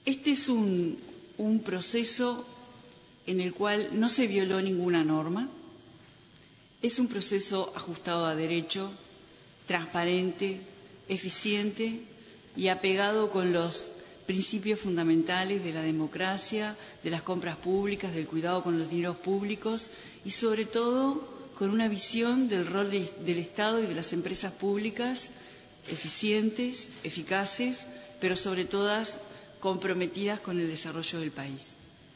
Este es un proceso en el cual no se violó ninguna norma. Es un proceso ajustado a derecho, transparente, eficiente y apegado con los principios fundamentales de la democracia, de las compras públicas, del cuidado con los dineros públicos y, sobre todo, con una visión del rol del Estado y de las empresas públicas eficientes, eficaces, pero sobre todas comprometidas con el desarrollo del país.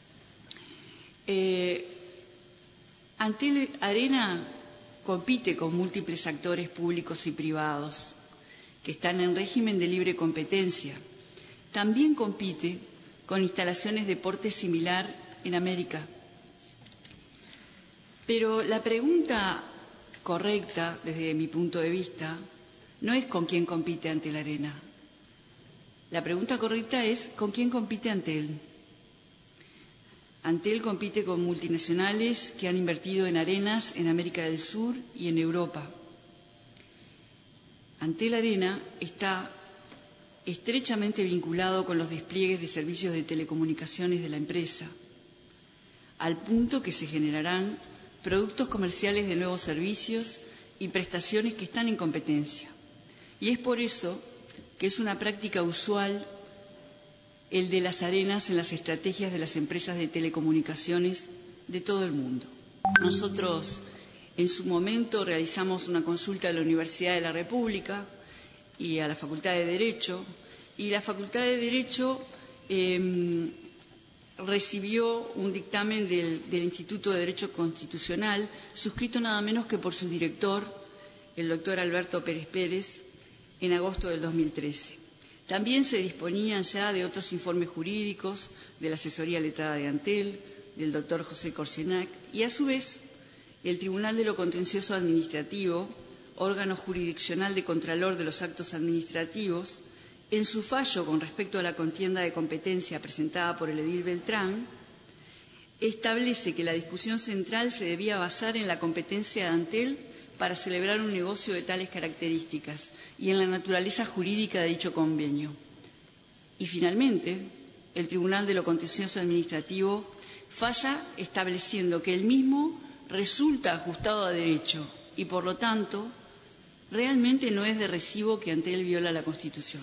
Antel Arena compite con múltiples actores públicos y privados que están en régimen de libre competencia. También compite con instalaciones de porte similar en América. Pero la pregunta correcta, desde mi punto de vista, no es con quién compite Antel Arena. La pregunta correcta es con quién compite Antel. Antel compite con multinacionales que han invertido en arenas en América del Sur y en Europa. Antel Arena está estrechamente vinculado con los despliegues de servicios de telecomunicaciones de la empresa, al punto que se generarán productos comerciales de nuevos servicios y prestaciones que están en competencia. Y es por eso que es una práctica usual el de las arenas en las estrategias de las empresas de telecomunicaciones de todo el mundo. Nosotros, en su momento, realizamos una consulta a la Universidad de la República y a la Facultad de Derecho, y la Facultad de Derecho recibió un dictamen del Instituto de Derecho Constitucional, suscrito nada menos que por su director, el doctor Alberto Pérez Pérez, en agosto del 2013. También se disponían ya de otros informes jurídicos de la asesoría letrada de Antel, del doctor José Corsenac, y a su vez el Tribunal de lo Contencioso Administrativo, órgano jurisdiccional de contralor de los actos administrativos, en su fallo con respecto a la contienda de competencia presentada por el edil Beltrán, establece que la discusión central se debía basar en la competencia de Antel para celebrar un negocio de tales características y en la naturaleza jurídica de dicho convenio. Y finalmente, el Tribunal de lo Contencioso Administrativo falla estableciendo que el mismo resulta ajustado a derecho y, por lo tanto, realmente no es de recibo que Antel viola la Constitución.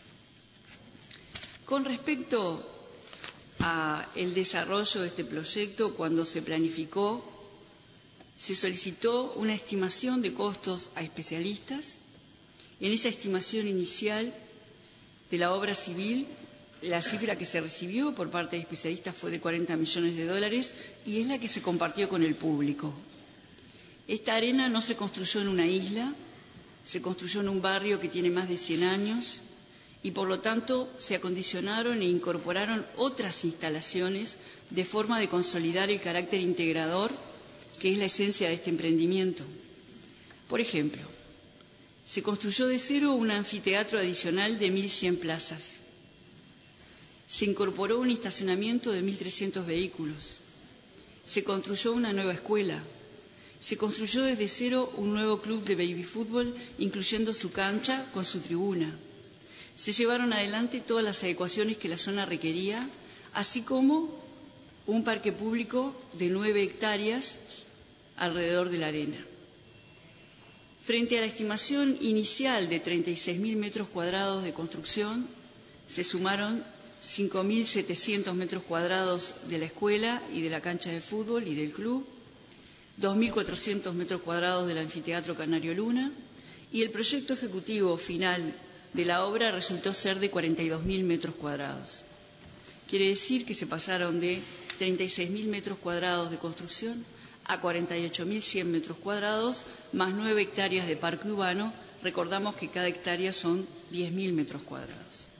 Con respecto al desarrollo de este proyecto, cuando se planificó, se solicitó una estimación de costos a especialistas. En esa estimación inicial de la obra civil, la cifra que se recibió por parte de especialistas fue de $40 millones y es la que se compartió con el público. Esta arena no se construyó en una isla, se construyó en un barrio que tiene más de 100 años y, por lo tanto, se acondicionaron e incorporaron otras instalaciones de forma de consolidar el carácter integrador que es la esencia de este emprendimiento. Por ejemplo, se construyó de cero un anfiteatro adicional de 1.100 plazas. Se incorporó un estacionamiento de 1.300 vehículos. Se construyó una nueva escuela. Se construyó desde cero un nuevo club de baby fútbol, incluyendo su cancha con su tribuna. Se llevaron adelante todas las adecuaciones que la zona requería, así como un parque público de 9 hectáreas alrededor de la arena. Frente a la estimación inicial de 36.000 metros cuadrados de construcción, se sumaron 5.700 metros cuadrados de la escuela y de la cancha de fútbol y del club, 2.400 metros cuadrados del anfiteatro Canario Luna, y el proyecto ejecutivo final de la obra resultó ser de 42.000 metros cuadrados. Quiere decir que se pasaron de 36.000 metros cuadrados de construcción a 48.100 metros cuadrados, más 9 hectáreas de parque urbano. Recordamos que cada hectárea son 10.000 metros cuadrados.